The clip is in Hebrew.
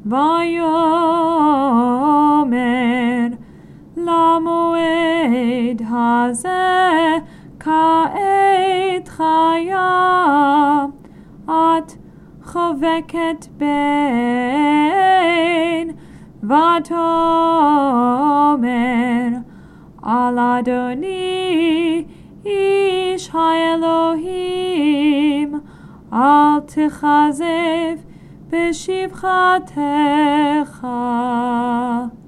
ויאמר למועד הזה כעת חיה את חובקת בין ותאמר על אדוני איש האלוהים אל תכזב בשפחתך